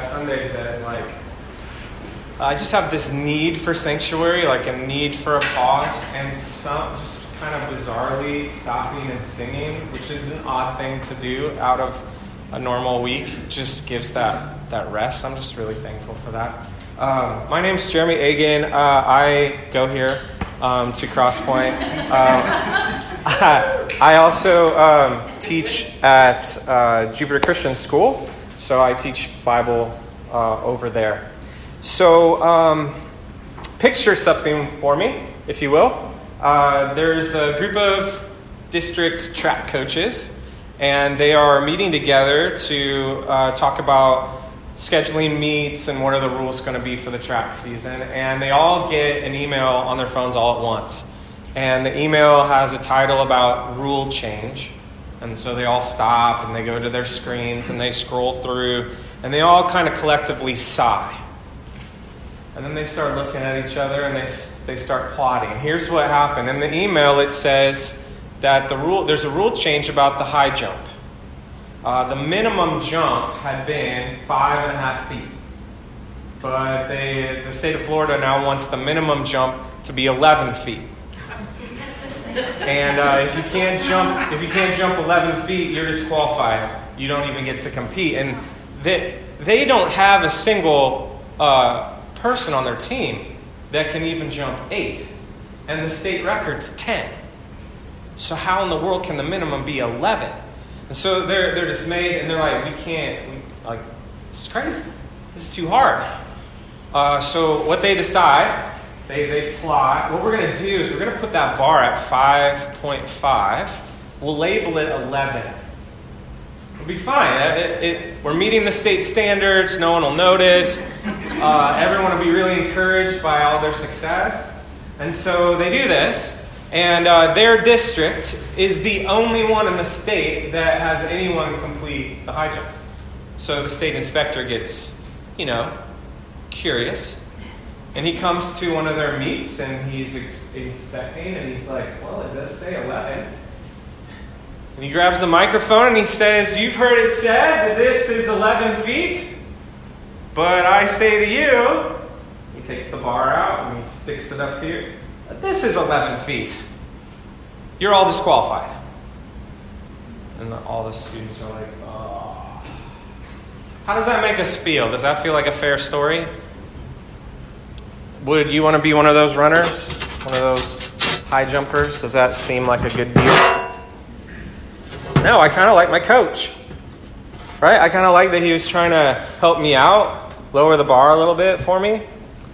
Sundays as like, I just have this need for sanctuary, like a need for a pause, and some just kind of bizarrely stopping and singing, which is an odd thing to do out of a normal week, just gives that rest. I'm just really thankful for that. My name's Jeremy Agan. I go here to Crosspoint. I also teach at Jupiter Christian School, so I teach Bible over there. So picture something for me, if you will. There's a group of district track coaches, and they are meeting together to talk about scheduling meets and what are the rules going to be for the track season. And they all get an email on their phones all at once. And the email has a title about rule change. And so they all stop and they go to their screens and they scroll through and they all kind of collectively sigh. And then they start looking at each other and they start plotting. Here's what happened. In the email it says that there's a rule change about the high jump. The minimum jump had been 5.5 feet. But the state of Florida now wants the minimum jump to be 11 feet. And if you can't jump 11 feet, you're disqualified. You don't even get to compete. And they don't have a single person on their team that can even jump 8. And the state record's 10. So how in the world can the minimum be 11? And so they're dismayed and they're like, this is crazy. This is too hard. So what they decide, they plot, what we're going to do is we're going to put that bar at 5.5. We'll label it 11. It'll be fine. We're meeting the state standards. No one will notice. Everyone will be really encouraged by all their success. And so they do this. And their district is the only one in the state that has anyone complete the high jump. So the state inspector gets, curious. And he comes to one of their meets and he's inspecting and he's like, well, it does say 11. And he grabs a microphone and he says, you've heard it said that this is 11 feet. But I say to you, he takes the bar out and he sticks it up here. This is 11 feet. You're all disqualified. And all the students are like, oh. How does that make us feel? Does that feel like a fair story? Would you want to be one of those runners? One of those high jumpers? Does that seem like a good deal? No, I kind of like my coach. Right? I kind of like that he was trying to help me out, lower the bar a little bit for me.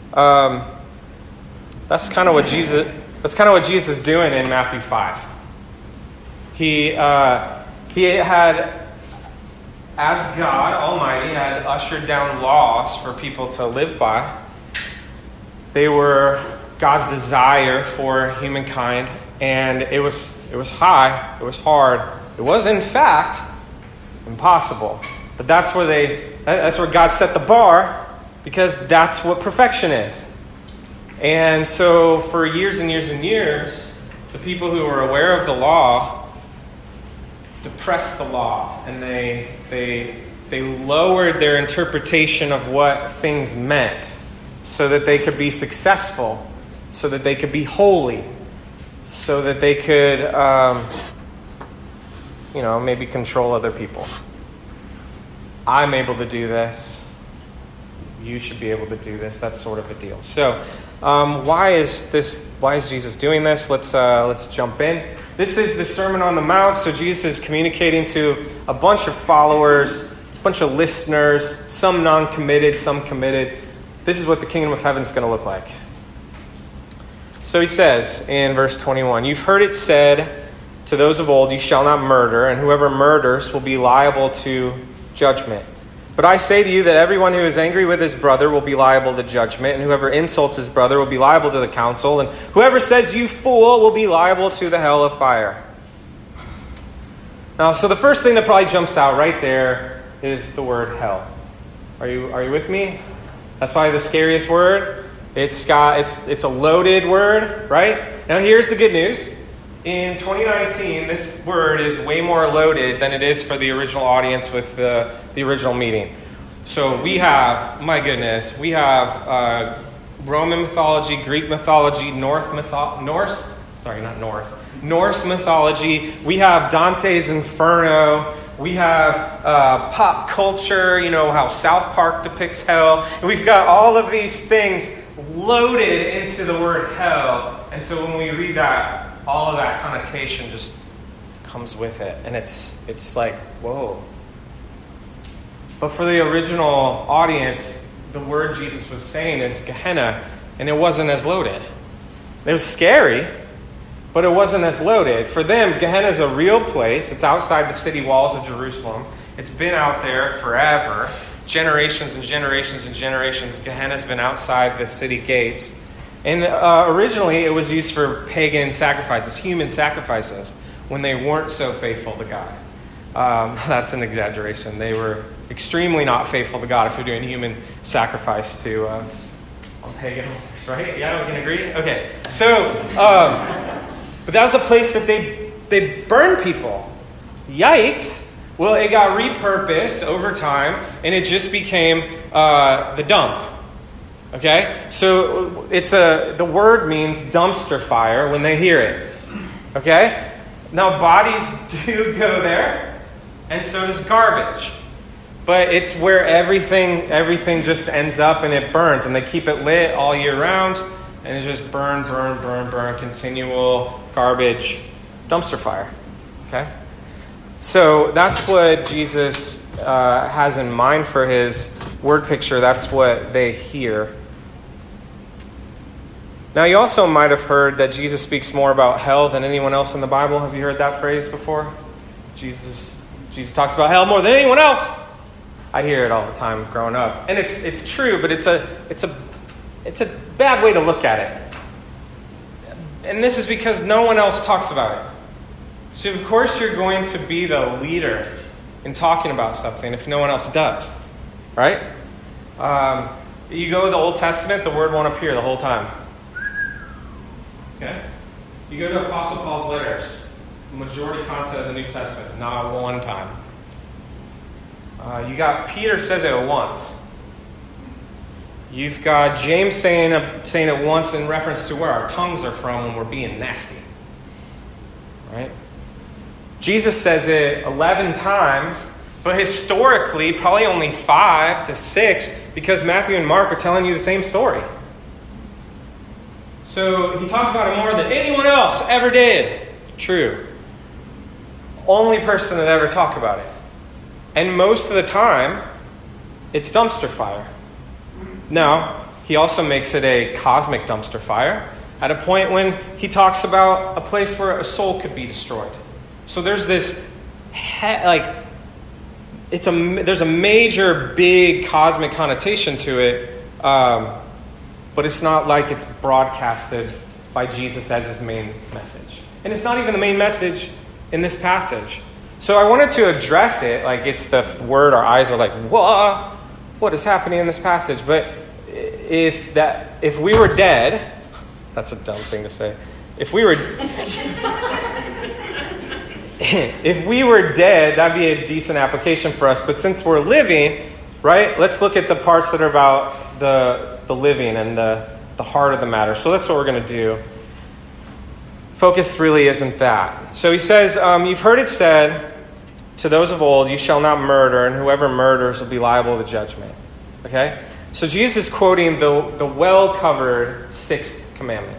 That's kind of what Jesus is doing in Matthew 5. He had, as God Almighty, had ushered down laws for people to live by. They were God's desire for humankind, and it was high, it was hard. It was, in fact, impossible. But that's where God set the bar, because that's what perfection is. And so for years and years and years, the people who were aware of the law depressed the law, and they lowered their interpretation of what things meant so that they could be successful, so that they could be holy, so that they could, maybe control other people. I'm able to do this. You should be able to do this. That sort of a deal. So, why is Jesus doing this? Let's jump in. This is the Sermon on the Mount. So Jesus is communicating to a bunch of followers, a bunch of listeners, some non-committed, some committed. This is what the kingdom of heaven is going to look like. So he says in verse 21, you've heard it said to those of old, you shall not murder, and whoever murders will be liable to judgment. But I say to you that everyone who is angry with his brother will be liable to judgment, and whoever insults his brother will be liable to the council, and whoever says you fool will be liable to the hell of fire. Now, so the first thing that probably jumps out right there is the word hell. Are you with me? That's probably the scariest word. It's a loaded word, right? Now here's the good news. In 2019, this word is way more loaded than it is for the original audience with the original meeting. So we have, my goodness, we have Roman mythology, Greek mythology, Norse mythology. We have Dante's Inferno. We have pop culture, how South Park depicts hell. And we've got all of these things loaded into the word hell. And so when we read that, all of that connotation just comes with it. And it's like, whoa. But for the original audience, the word Jesus was saying is Gehenna, and it wasn't as loaded. It was scary, but it wasn't as loaded. For them, Gehenna is a real place. It's outside the city walls of Jerusalem. It's been out there forever. Generations and generations and generations. Gehenna's been outside the city gates. And originally, it was used for pagan sacrifices, human sacrifices, when they weren't so faithful to God. That's an exaggeration. They were extremely not faithful to God if you're doing human sacrifice to pagan altars, right? Yeah, we can agree? Okay. So, but that was the place that they burned people. Yikes. Well, it got repurposed over time, and it just became the dump. Okay? So the word means dumpster fire when they hear it. Okay? Now, bodies do go there, and so does garbage. But it's where everything just ends up and it burns. And they keep it lit all year round. And it just burn, continual garbage dumpster fire. Okay? So that's what Jesus has in mind for his word picture. That's what they hear. Now, you also might have heard that Jesus speaks more about hell than anyone else in the Bible. Have you heard that phrase before? Jesus talks about hell more than anyone else. I hear it all the time growing up. And it's true, but it's a bad way to look at it. And this is because no one else talks about it. So of course you're going to be the leader in talking about something if no one else does. Right? You go to the Old Testament, the word won't appear the whole time. Okay? You go to Apostle Paul's letters, the majority content of the New Testament, not one time. You got Peter says it once. You've got James saying it once in reference to where our tongues are from when we're being nasty. Right? Jesus says it 11 times, but historically probably only 5 to 6 because Matthew and Mark are telling you the same story. So he talks about it more than anyone else ever did. True. Only person that ever talked about it. And most of the time, it's dumpster fire. Now, he also makes it a cosmic dumpster fire at a point when he talks about a place where a soul could be destroyed. So there's this, there's a major, big cosmic connotation to it, but it's not like it's broadcasted by Jesus as his main message. And it's not even the main message in this passage. So I wanted to address it, like it's the word our eyes are like, what is happening in this passage? But if we were dead, that's a dumb thing to say. If we were dead, that'd be a decent application for us. But since we're living, right, let's look at the parts that are about the living and the heart of the matter. So that's what we're going to do. Focus really isn't that. So he says, you've heard it said to those of old, you shall not murder, and whoever murders will be liable to judgment. Okay? So Jesus is quoting the well-covered 6th commandment.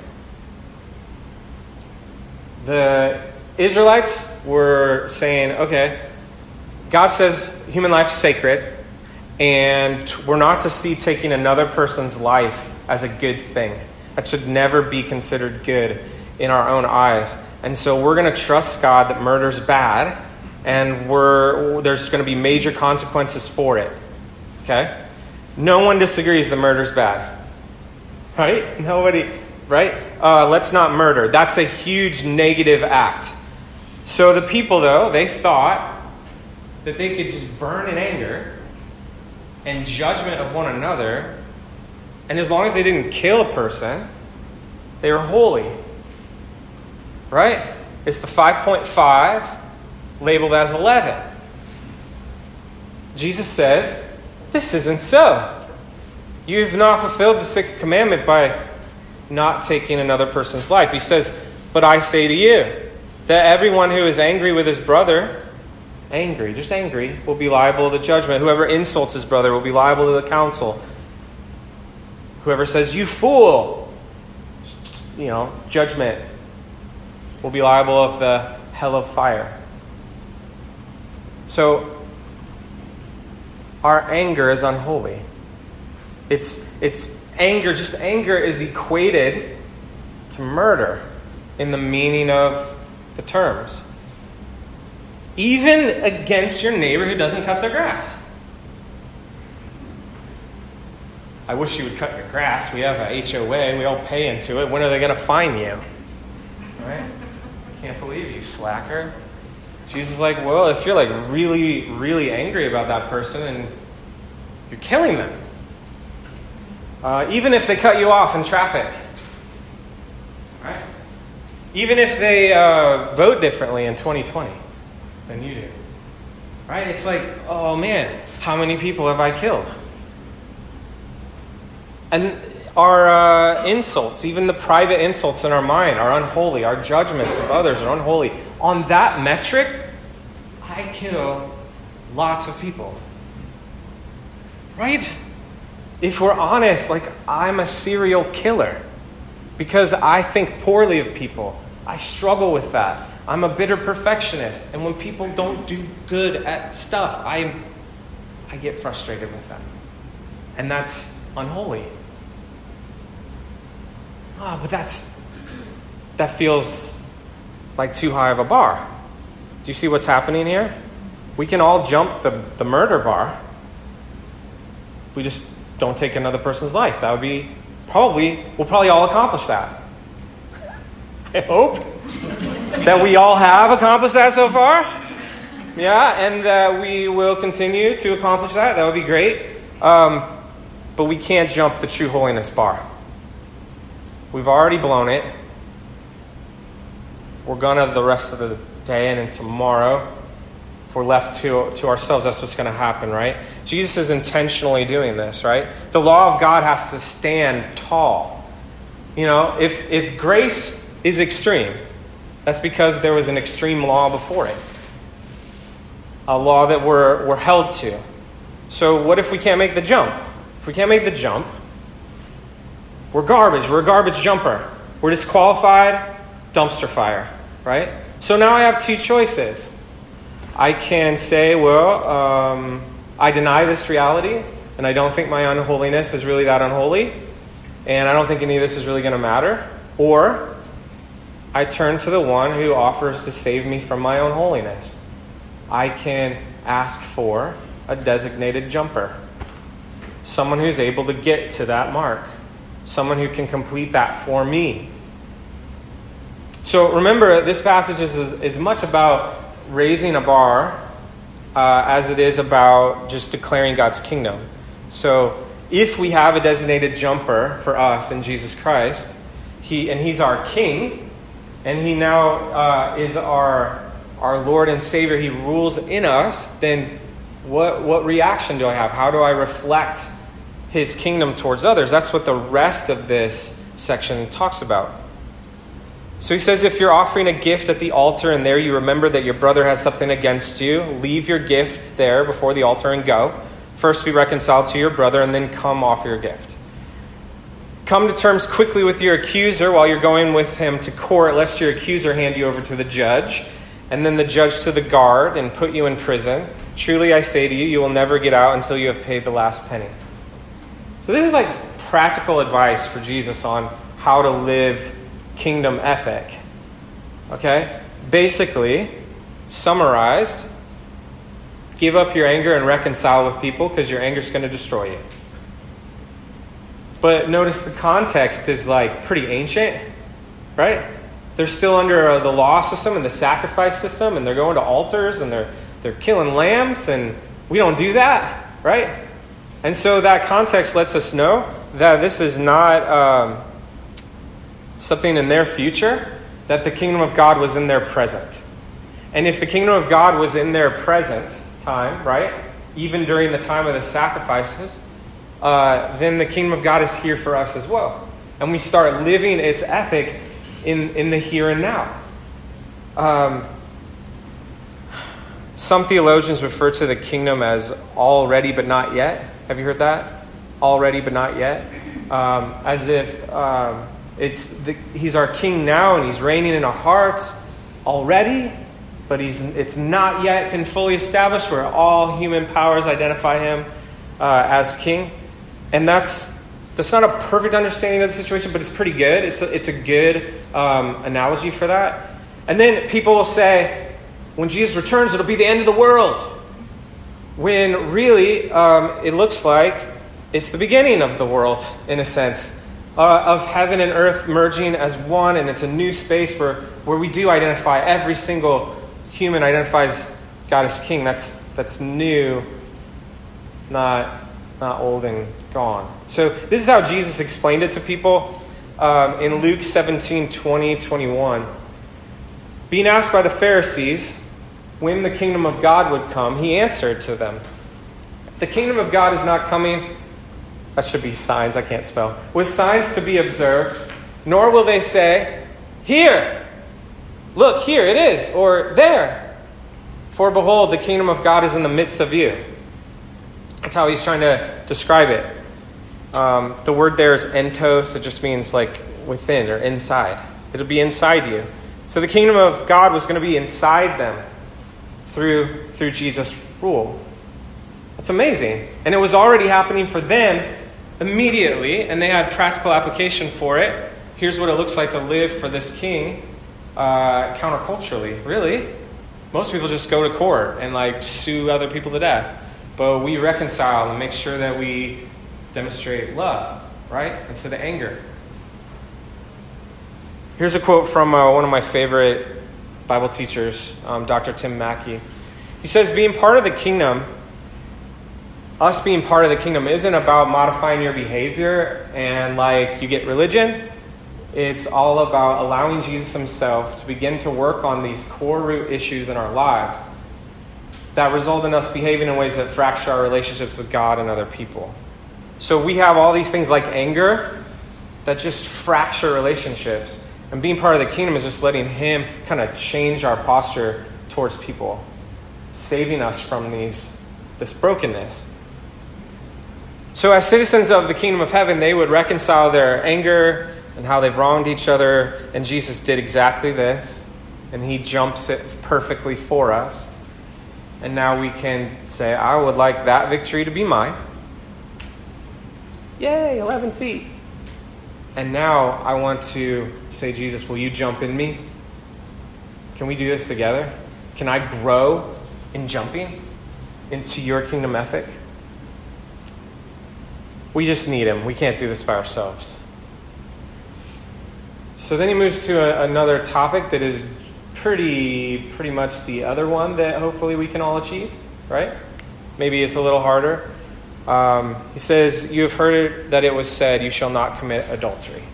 The Israelites were saying, okay, God says human life is sacred, and we're not to see taking another person's life as a good thing. That should never be considered good in our own eyes. And so we're going to trust God that murder's bad, and there's going to be major consequences for it. Okay? No one disagrees that murder's bad. Right? Nobody, right? Let's not murder. That's a huge negative act. So the people, though, they thought that they could just burn in anger and judgment of one another, and as long as they didn't kill a person, they were holy. Right? It's the 5.5 labeled as 11. Jesus says, this isn't so. You've not fulfilled the sixth commandment by not taking another person's life. He says, but I say to you, that everyone who is angry with his brother, just angry, will be liable to the judgment. Whoever insults his brother will be liable to the council. Whoever says, you fool, judgment, will be liable of the hell of fire. So, our anger is unholy. It's anger. Just anger is equated to murder in the meaning of the terms. Even against your neighbor who doesn't cut their grass. I wish you would cut your grass. We have a HOA. We all pay into it. When are they going to fine you? Right? Can't believe you, slacker. Jesus is like, well, if you're like really, really angry about that person and you're killing them. Even if they cut you off in traffic. Right? Even if they vote differently in 2020 than you do. Right? It's like, oh man, how many people have I killed? And our insults, even the private insults in our mind, are unholy. Our judgments of others are unholy. On that metric, I kill lots of people. Right? If we're honest, like I'm a serial killer because I think poorly of people. I struggle with that. I'm a bitter perfectionist. And when people don't do good at stuff, I get frustrated with them. And that's unholy. But that feels like too high of a bar. Do you see what's happening here? We can all jump the murder bar. We just don't take another person's life. That would be we'll probably all accomplish that. I hope that we all have accomplished that so far. Yeah, and that we will continue to accomplish that. That would be great. But we can't jump the true holiness bar. We've already blown it. We're gonna the rest of the day and tomorrow. If we're left to ourselves, that's what's going to happen, right? Jesus is intentionally doing this, right? The law of God has to stand tall. If grace is extreme, that's because there was an extreme law before it. A law that we're held to. So what if we can't make the jump? If we can't make the jump, we're garbage. We're a garbage jumper. We're disqualified, dumpster fire, right? So now I have two choices. I can say, I deny this reality, and I don't think my unholiness is really that unholy, and I don't think any of this is really going to matter. Or I turn to the one who offers to save me from my own holiness. I can ask for a designated jumper. Someone who's able to get to that mark. Someone who can complete that for me. So remember, this passage is as much about raising a bar as it is about just declaring God's kingdom. So if we have a designated jumper for us in Jesus Christ, he's our King, and he now is our Lord and Savior, he rules in us, then what reaction do I have? How do I reflect his kingdom towards others? That's what the rest of this section talks about. So he says, if you're offering a gift at the altar and there you remember that your brother has something against you, leave your gift there before the altar and go. First be reconciled to your brother and then come offer your gift. Come to terms quickly with your accuser while you're going with him to court, lest your accuser hand you over to the judge, and then the judge to the guard and put you in prison. Truly I say to you, you will never get out until you have paid the last penny. So this is like practical advice for Jesus on how to live kingdom ethic. Okay? Basically, summarized, give up your anger and reconcile with people because your anger is going to destroy you. But notice the context is like pretty ancient, right? They're still under the law system and the sacrifice system, and they're going to altars and they're killing lambs, and we don't do that, right? And so that context lets us know that this is not something in their future, that the kingdom of God was in their present. And if the kingdom of God was in their present time, right, even during the time of the sacrifices, then the kingdom of God is here for us as well. And we start living its ethic in the here and now. Some theologians refer to the kingdom as already but not yet. Have you heard that? Already but not yet. As if he's our king now and he's reigning in our hearts already, but it's not yet been fully established where all human powers identify him as king. And that's not a perfect understanding of the situation, but it's pretty good. It's a good analogy for that. And then people will say, when Jesus returns, it'll be the end of the world. When really, it looks like it's the beginning of the world, in a sense, of heaven and earth merging as one, and it's a new space where we do identify, every single human identifies God as king. That's new, not old and gone. So this is how Jesus explained it to people in Luke 17:20-21. Being asked by the Pharisees when the kingdom of God would come, he answered to them, "The kingdom of God is not coming," that should be signs, I can't spell, "with signs to be observed, nor will they say, 'Here, look, here it is,' or 'There. For behold, the kingdom of God is in the midst of you.'" That's how he's trying to describe it. The word there is entos. It just means like within or inside. It'll be inside you. So the kingdom of God was going to be inside them through Jesus' rule. That's amazing. And it was already happening for them immediately, and they had practical application for it. Here's what it looks like to live for this king counterculturally. Really? Most people just go to court and sue other people to death. But we reconcile and make sure that we demonstrate love, right? Instead of anger. Here's a quote from one of my favorite Bible teachers, Dr. Tim Mackey. He says, us being part of the kingdom isn't about modifying your behavior and you get religion. It's all about allowing Jesus himself to begin to work on these core root issues in our lives that result in us behaving in ways that fracture our relationships with God and other people. So we have all these things like anger that just fracture relationships. And being part of the kingdom is just letting him kind of change our posture towards people, saving us from this brokenness. So as citizens of the kingdom of heaven, they would reconcile their anger and how they've wronged each other. And Jesus did exactly this. And he jumps it perfectly for us. And now we can say, I would like that victory to be mine. Yay, 11 feet. And now I want to say, Jesus, will you jump in me? Can we do this together? Can I grow in jumping into your kingdom ethic? We just need him. We can't do this by ourselves. So then he moves to another topic that is pretty much the other one that hopefully we can all achieve, right? Maybe it's a little harder. He says, you have heard that it was said, you shall not commit adultery.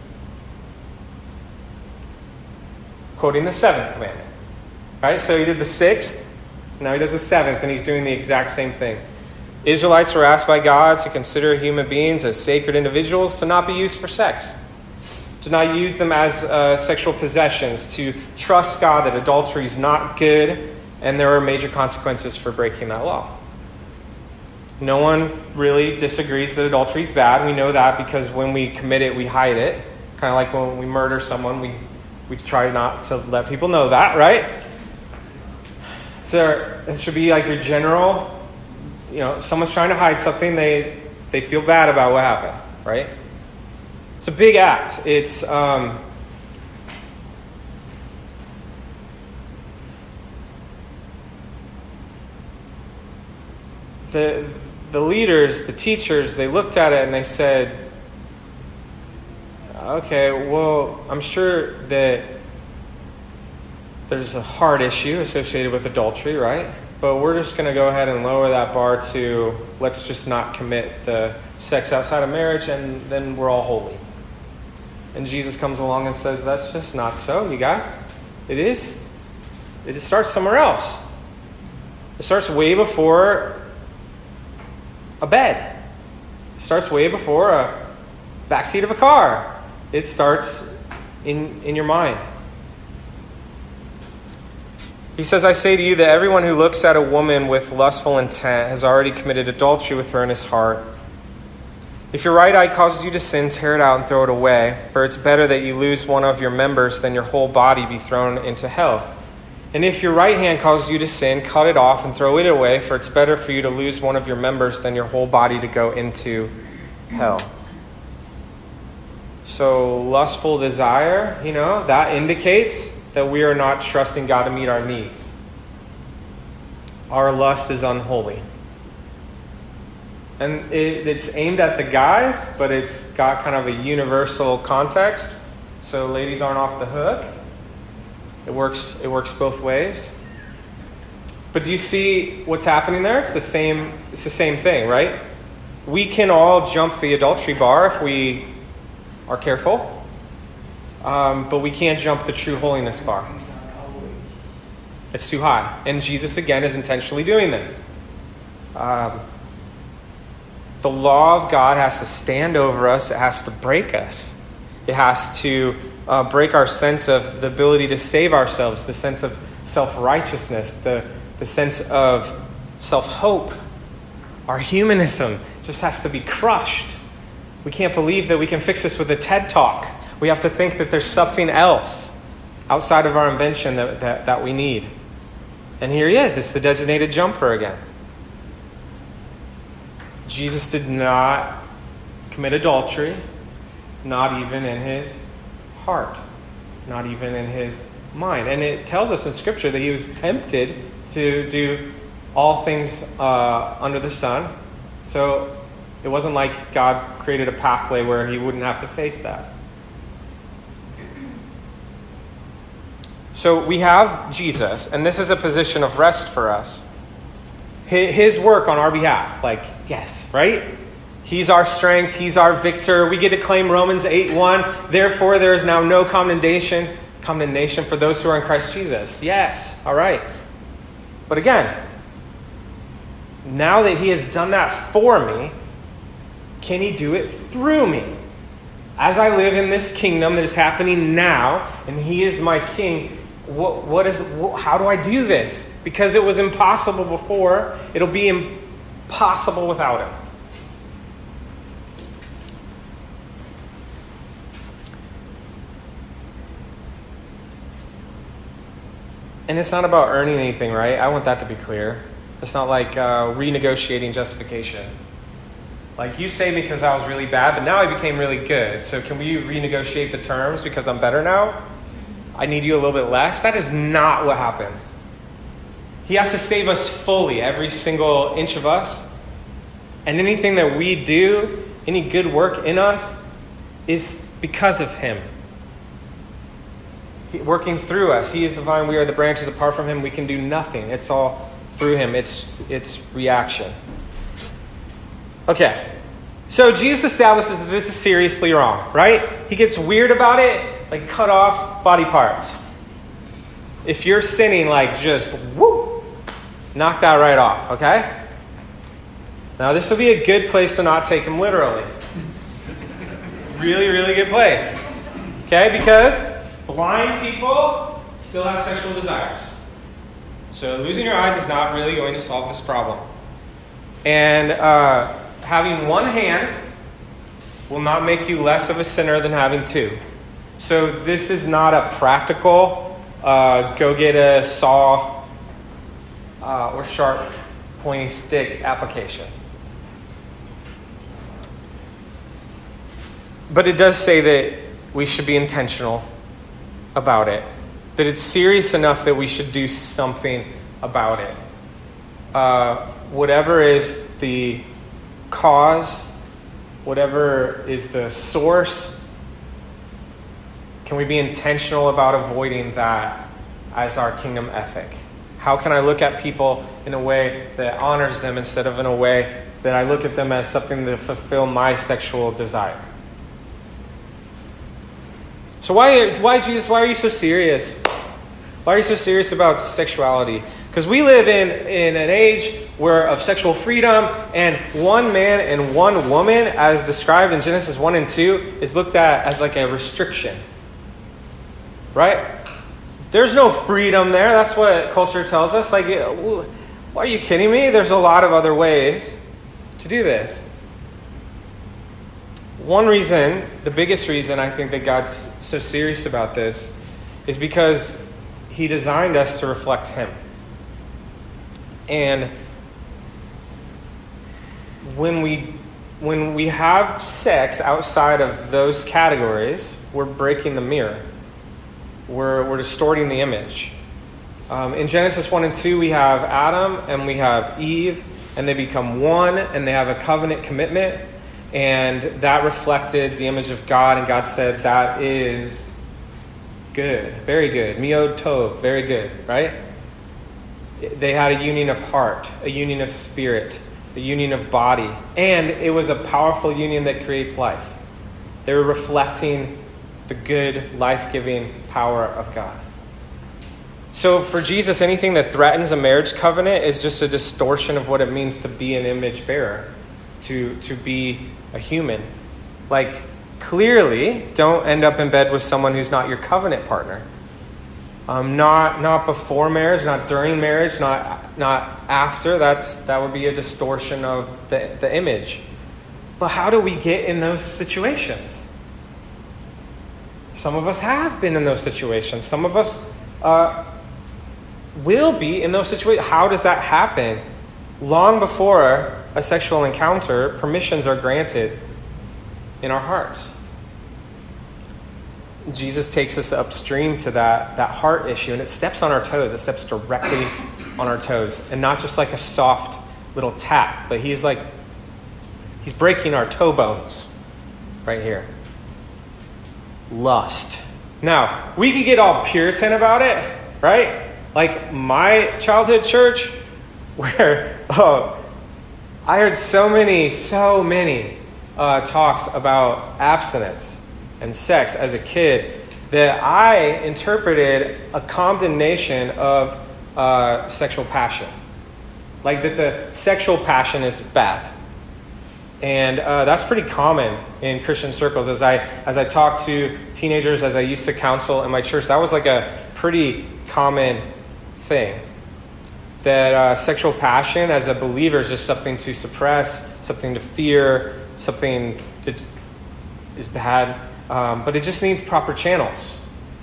Quoting the 7th commandment. Right? So he did the 6th, now he does the 7th, and he's doing the exact same thing. Israelites were asked by God to consider human beings as sacred individuals, to not be used for sex. To not use them as sexual possessions, to trust God that adultery is not good, and there are major consequences for breaking that law. No one really disagrees that adultery is bad. We know that because when we commit it, we hide it. Kind of like when we murder someone, we try not to let people know that, right? So it should be like your general, someone's trying to hide something, they feel bad about what happened, right? It's a big act. It's the leaders, the teachers, they looked at it and they said, okay, well, I'm sure that there's a hard issue associated with adultery, right? But we're just going to go ahead and lower that bar to let's just not commit the sex outside of marriage, and then we're all holy. And Jesus comes along and says, that's just not so, you guys. It is. It just starts somewhere else. It starts way before a bed. It starts way before a backseat of a car. It starts in your mind. He says, I say to you that everyone who looks at a woman with lustful intent has already committed adultery with her in his heart. If your right eye causes you to sin, tear it out and throw it away. For it's better that you lose one of your members than your whole body be thrown into hell. And if your right hand causes you to sin, cut it off and throw it away. For it's better for you to lose one of your members than your whole body to go into hell. So lustful desire, that indicates that we are not trusting God to meet our needs. Our lust is unholy. And it's aimed at the guys, but it's got kind of a universal context. So ladies aren't off the hook. It works both ways. But do you see what's happening there? It's the same thing, right? We can all jump the adultery bar if we are careful. But we can't jump the true holiness bar. It's too high. And Jesus, again, is intentionally doing this. The law of God has to stand over us. It has to break us. It has to break our sense of the ability to save ourselves, the sense of self-righteousness, the sense of self-hope. Our humanism just has to be crushed. We can't believe that we can fix this with a TED Talk. We have to think that there's something else outside of our invention that we need. And here he is. It's the designated jumper again. Jesus did not commit adultery, not even in his heart, not even in his mind. And it tells us in Scripture that he was tempted to do all things under the sun. So it wasn't like God created a pathway where he wouldn't have to face that. So we have Jesus, and this is a position of rest for us. His work on our behalf, yes, right? He's our strength. He's our victor. We get to claim Romans 8:1. Therefore, there is now no condemnation for those who are in Christ Jesus. Yes, all right. But again, now that he has done that for me, can he do it through me? As I live in this kingdom that is happening now, and he is my king, how do I do this? Because it was impossible before, it'll be impossible without him. And it's not about earning anything, right? I want that to be clear. It's not like renegotiating justification. Like, you saved me because I was really bad, but now I became really good. So can we renegotiate the terms because I'm better now? I need you a little bit less? That is not what happens. He has to save us fully, every single inch of us. And anything that we do, any good work in us, is because of him. Working through us. He is the vine, we are the branches. Apart from him, we can do nothing. It's all through him. It's reaction. Okay. So Jesus establishes that this is seriously wrong, right? He gets weird about it, like cut off body parts. If you're sinning, just knock that right off, okay? Now, this will be a good place to not take him literally. Really, really good place. Okay? Because blind people still have sexual desires. So losing your eyes is not really going to solve this problem. And having one hand will not make you less of a sinner than having two. So this is not a practical, go get a saw or sharp, pointy stick application. But it does say that we should be intentional about it. That it's serious enough that we should do something about it. Whatever is the cause, whatever is the source, can we be intentional about avoiding that as our kingdom ethic? How can I look at people in a way that honors them instead of in a way that I look at them as something to fulfill my sexual desire? So why Jesus, why are you so serious? Why are you so serious about sexuality? Because we live in an age were of sexual freedom, and one man and one woman, as described in Genesis 1 and 2, is looked at as like a restriction. Right? There's no freedom there. That's what culture tells us. Like, are you kidding me? There's a lot of other ways to do this. One reason, the biggest reason I think that God's so serious about this is because He designed us to reflect Him. And when we have sex outside of those categories, we're breaking the mirror. We're distorting the image. In Genesis 1 and 2, we have Adam and we have Eve, and they become one, and they have a covenant commitment, and that reflected the image of God, and God said, that is good, very good. Miod tov, very good, right? They had a union of heart, a union of spirit, a union of body, and it was a powerful union that creates life. They were reflecting the good, life-giving power of God. So for Jesus, anything that threatens a marriage covenant is just a distortion of what it means to be an image bearer, to be a human. Like, clearly, don't end up in bed with someone who's not your covenant partner. Not before marriage, not during marriage, not after. That would be a distortion of the image. But how do we get in those situations? Some of us have been in those situations. Some of us will be in those situations. How does that happen? Long before a sexual encounter, permissions are granted in our hearts. Jesus takes us upstream to that heart issue, and it steps on our toes. It steps directly on our toes, and not just like a soft little tap, but he's breaking our toe bones right here. Lust. Now, we could get all Puritan about it, right? Like my childhood church, where I heard so many talks about abstinence and sex as a kid that I interpreted a condemnation of sexual passion. Like that the sexual passion is bad. And that's pretty common in Christian circles. As I talk to teenagers, as I used to counsel in my church, that was like a pretty common thing. That sexual passion as a believer is just something to suppress, something to fear, something that is bad. But it just needs proper channels.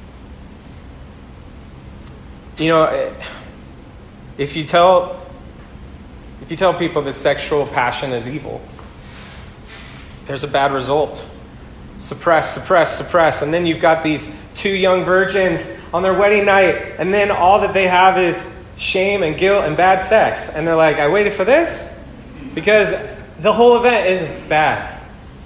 You know, if you tell people that sexual passion is evil, there's a bad result. Suppress. And then you've got these two young virgins on their wedding night, and then all that they have is shame and guilt and bad sex. And they're like, I waited for this? Because the whole event is bad.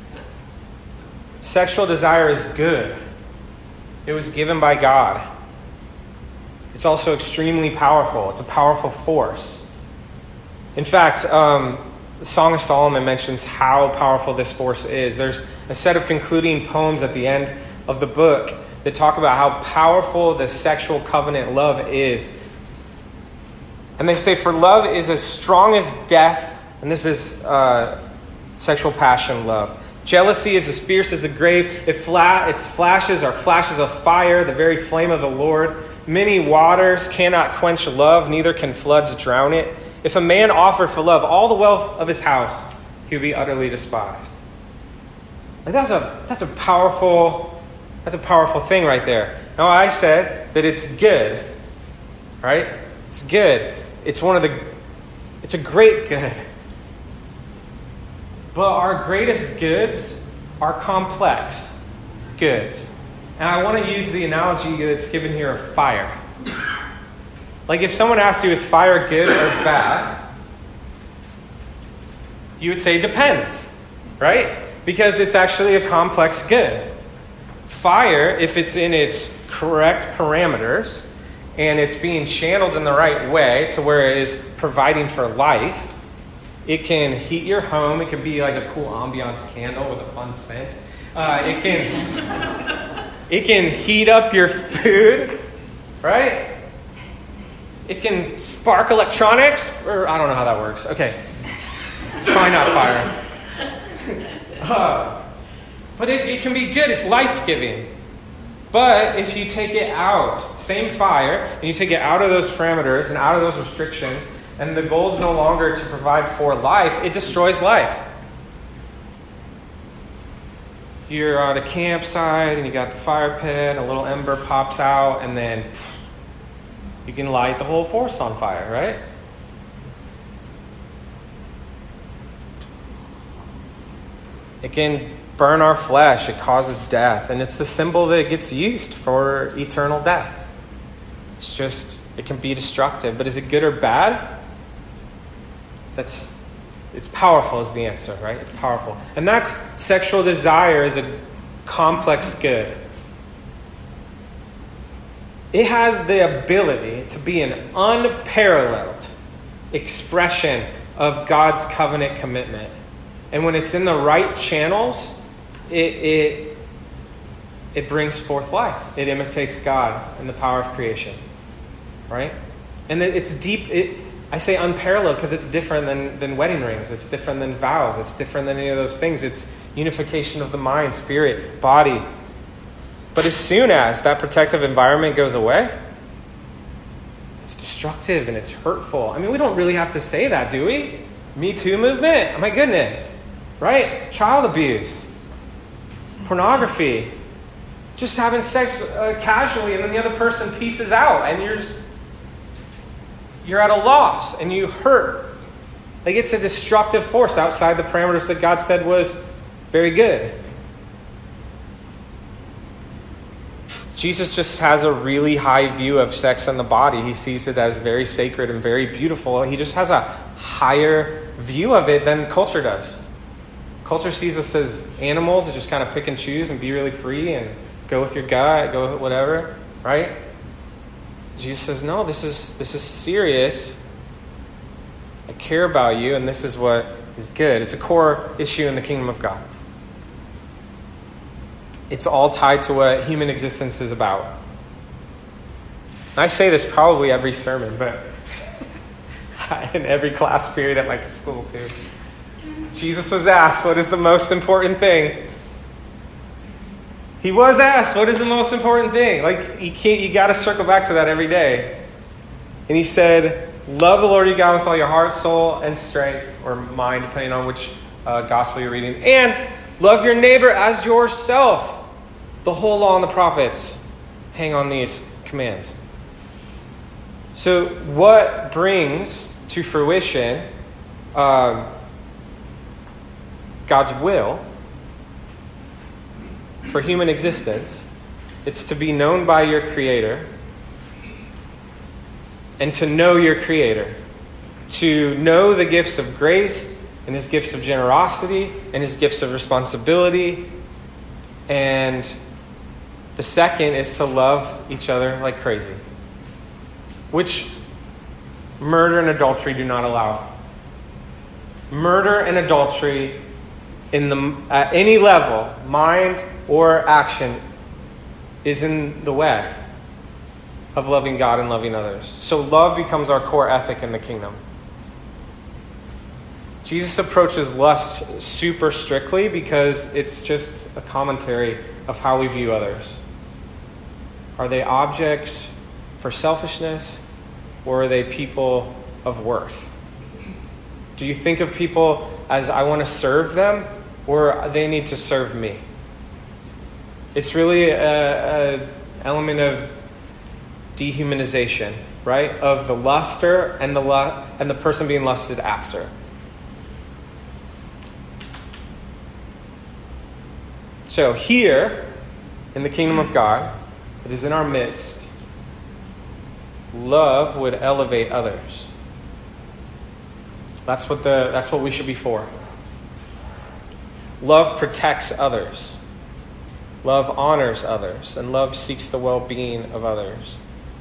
Sexual desire is good. It was given by God. It's also extremely powerful. It's a powerful force. In fact, the Song of Solomon mentions how powerful this force is. There's a set of concluding poems at the end of the book that talk about how powerful the sexual covenant love is. And they say, for love is as strong as death, and this is sexual passion love. Jealousy is as fierce as the grave. Its flashes are flashes of fire, the very flame of the Lord. Many waters cannot quench love, neither can floods drown it. If a man offered for love all the wealth of his house, he would be utterly despised. Like that's a powerful thing right there. Now I said that it's good, right? It's good. It's a great good. But our greatest goods are complex goods. And I want to use the analogy that's given here of fire. Like if someone asked you, is fire good or bad? You would say depends, right? Because it's actually a complex good. Fire, if it's in its correct parameters and it's being channeled in the right way to where it is providing for life, it can heat your home. It can be like a cool ambiance candle with a fun scent. It can heat up your food, right? It can spark electronics, or I don't know how that works. Okay. It's probably not fire. But it can be good. It's life-giving. But if you take it out, same fire, and you take it out of those parameters and out of those restrictions, and the goal is no longer to provide for life, it destroys life. You're at a campsite, and you got the fire pit, a little ember pops out, and then you can light the whole forest on fire, right? It can burn our flesh. It causes death. And it's the symbol that gets used for eternal death. It can be destructive. But is it good or bad? It's powerful is the answer, right? It's powerful. And that's sexual desire is a complex good. It has the ability to be an unparalleled expression of God's covenant commitment. And when it's in the right channels, it brings forth life. It imitates God and the power of creation. Right? And it's deep. I say unparalleled because it's different than wedding rings. It's different than vows. It's different than any of those things. It's unification of the mind, spirit, body. But as soon as that protective environment goes away, it's destructive and it's hurtful. I mean, we don't really have to say that, do we? Me Too movement? Oh my goodness. Right? Child abuse. Pornography. Just having sex casually and then the other person pieces out and you're at a loss and you hurt. Like it's a destructive force outside the parameters that God said was very good. Jesus just has a really high view of sex and the body. He sees it as very sacred and very beautiful. He just has a higher view of it than culture does. Culture sees us as animals that just kind of pick and choose and be really free and go with your gut, go with whatever, right? Jesus says, no, this is serious. I care about you, and this is what is good. It's a core issue in the kingdom of God. It's all tied to what human existence is about. And I say this probably every sermon, but in every class period at my school too. Jesus was asked, what is the most important thing? He was asked, what is the most important thing? Like, you got to circle back to that every day. And he said, love the Lord your God with all your heart, soul, and strength, or mind, depending on which gospel you're reading. And love your neighbor as yourself. The whole law and the prophets hang on these commands. So what brings to fruition God's will for human existence? It's to be known by your Creator and to know your Creator. To know the gifts of grace and His gifts of generosity and His gifts of responsibility. And the second is to love each other like crazy, which murder and adultery do not allow. Murder and adultery at any level, mind or action, is in the way of loving God and loving others. So love becomes our core ethic in the kingdom. Jesus approaches lust super strictly because it's just a commentary of how we view others. Are they objects for selfishness, or are they people of worth? Do you think of people as I want to serve them, or they need to serve me? It's really an element of dehumanization, right? Of the luster and the person being lusted after. So here, in the kingdom of God, it is in our midst, love would elevate others. That's what we should be for. Love protects others. Love honors others. And love seeks the well-being of others.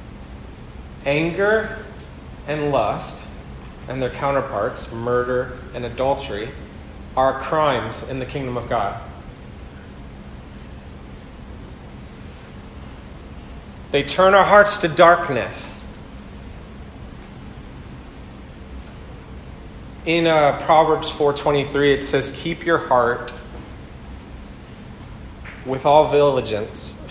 Anger and lust and their counterparts, murder and adultery, are crimes in the kingdom of God. They turn our hearts to darkness. In Proverbs 4:23, it says, keep your heart with all vigilance.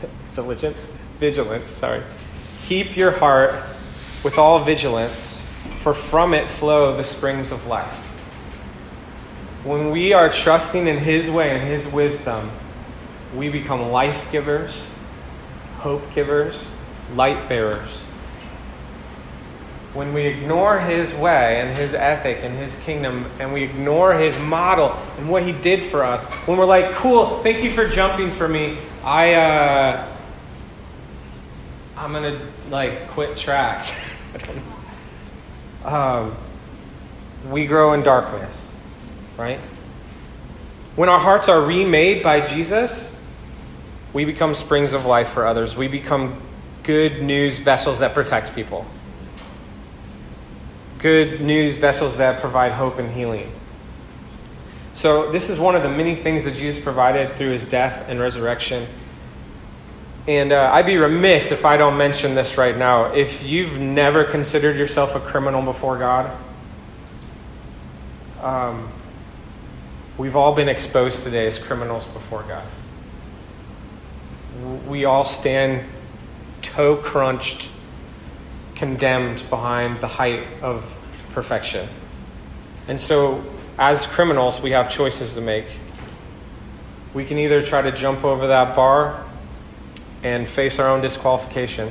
Keep your heart with all vigilance, for from it flow the springs of life. When we are trusting in His way and His wisdom, we become life givers, hope givers, light bearers. When we ignore His way and His ethic and His kingdom, and we ignore His model and what He did for us, when we're like, cool, thank you for jumping for me, I'm going to quit track. We grow in darkness, right? When our hearts are remade by Jesus, we become springs of life for others. We become good news vessels that protect people. Good news vessels that provide hope and healing. So this is one of the many things that Jesus provided through His death and resurrection. And I'd be remiss if I don't mention this right now. If you've never considered yourself a criminal before God, we've all been exposed today as criminals before God. We all stand toe-crunched, condemned behind the height of perfection. And so, as criminals, we have choices to make. We can either try to jump over that bar and face our own disqualification,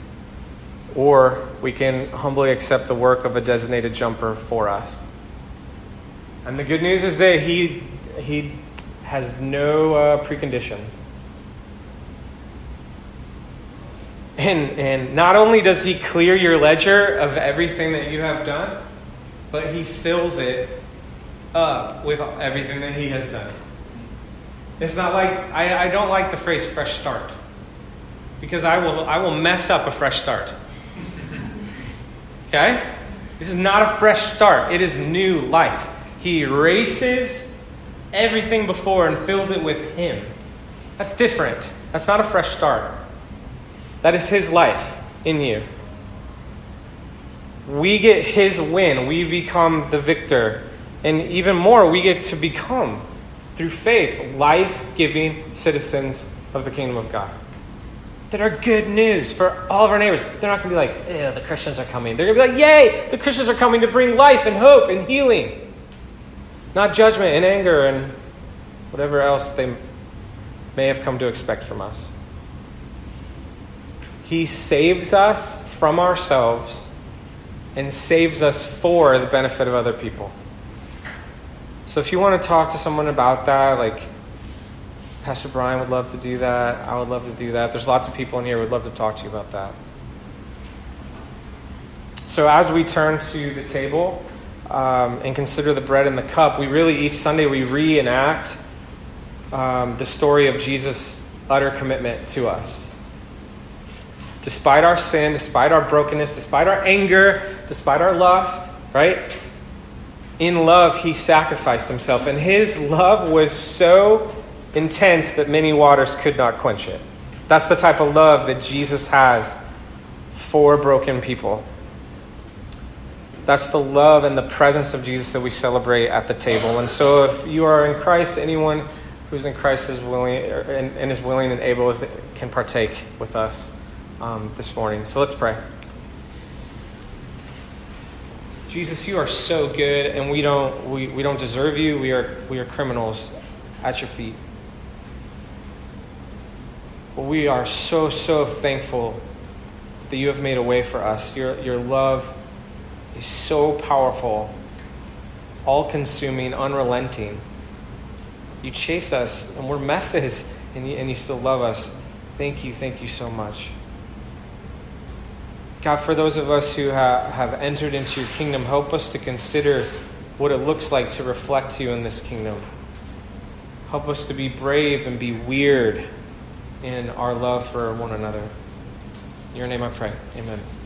or we can humbly accept the work of a designated jumper for us. And the good news is that he has no preconditions. And not only does He clear your ledger of everything that you have done, but He fills it up with everything that He has done. It's not like, I don't like the phrase fresh start, because I will mess up a fresh start. Okay? This is not a fresh start. It is new life. He erases everything before and fills it with Him. That's different. That's not a fresh start. That is His life in you. We get His win. We become the victor. And even more, we get to become, through faith, life-giving citizens of the kingdom of God. That are good news for all of our neighbors. They're not going to be like, ew, the Christians are coming. They're going to be like, yay, the Christians are coming to bring life and hope and healing. Not judgment and anger and whatever else they may have come to expect from us. He saves us from ourselves and saves us for the benefit of other people. So if you want to talk to someone about that, like Pastor Brian would love to do that. I would love to do that. There's lots of people in here who would love to talk to you about that. So as we turn to the table and consider the bread and the cup, each Sunday we reenact the story of Jesus' utter commitment to us. Despite our sin, despite our brokenness, despite our anger, despite our lust, right? In love, He sacrificed Himself. And His love was so intense that many waters could not quench it. That's the type of love that Jesus has for broken people. That's the love and the presence of Jesus that we celebrate at the table. And so if you are in Christ, anyone who's in Christ is willing and is willing and able can partake with us this morning. So let's pray. Jesus, you are so good, and we don't deserve you. We are criminals at your feet. But we are so thankful that you have made a way for us. Your love is so powerful, all-consuming, unrelenting. You chase us, and we're messes, and you still love us. Thank you so much. God, for those of us who have entered into your kingdom, help us to consider what it looks like to reflect you in this kingdom. Help us to be brave and be weird in our love for one another. In your name I pray. Amen.